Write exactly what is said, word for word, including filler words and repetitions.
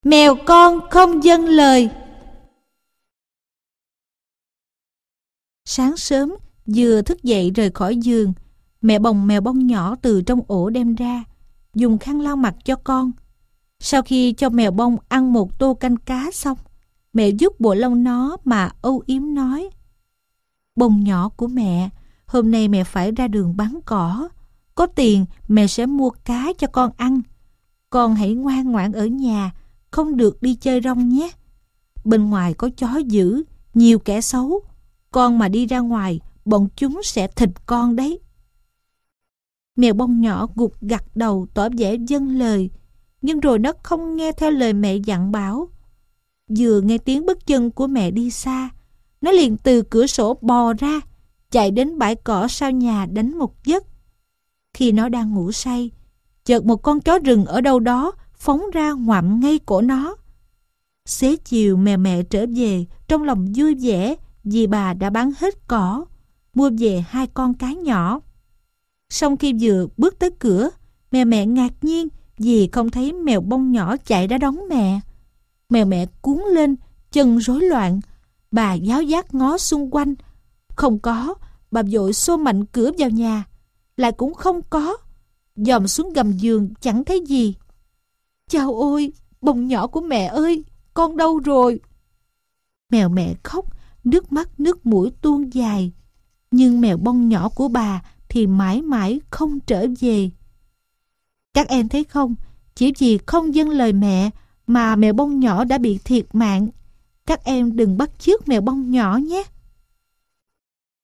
Mèo con không vâng lời. Sáng sớm, vừa thức dậy rời khỏi giường, mẹ bồng mèo bông nhỏ từ trong ổ đem ra, dùng khăn lau mặt cho con. Sau khi cho mèo bông ăn một tô canh cá xong, mẹ vuốt bộ lông nó mà âu yếm nói: Bông nhỏ của mẹ, hôm nay mẹ phải ra đường bán cỏ. Có tiền mẹ sẽ mua cá cho con ăn. Con hãy ngoan ngoãn ở nhà, không được đi chơi rong nhé. Bên ngoài có chó dữ, nhiều kẻ xấu. Con mà đi ra ngoài, bọn chúng sẽ thịt con đấy. Mèo bông nhỏ gục gặt đầu tỏ vẻ vâng lời, nhưng rồi nó không nghe theo lời mẹ dặn bảo. Vừa nghe tiếng bước chân của mẹ đi xa, nó liền từ cửa sổ bò ra, chạy đến bãi cỏ sau nhà đánh một giấc. Khi nó đang ngủ say, chợt một con chó rừng ở đâu đó phóng ra ngoạm ngay cổ nó. Xế chiều mèo mẹ trở về trong lòng vui vẻ vì bà đã bán hết cỏ, mua về hai con cá nhỏ. Xong khi vừa bước tới cửa, mèo mẹ ngạc nhiên vì không thấy mèo bông nhỏ chạy ra đón mẹ. Mèo mẹ cuống lên, chân rối loạn. Bà giáo giác ngó xung quanh. Không có, bà vội xô mạnh cửa vào nhà. Lại cũng không có. Dòm xuống gầm giường chẳng thấy gì. Chao ôi, bông nhỏ của mẹ ơi, con đâu rồi? Mèo mẹ khóc, nước mắt nước mũi tuôn dài. Nhưng mèo bông nhỏ của bà thì mãi mãi không trở về. Các em thấy không, chỉ vì không vâng lời mẹ mà mèo bông nhỏ đã bị thiệt mạng. Các em đừng bắt chước mèo bông nhỏ nhé.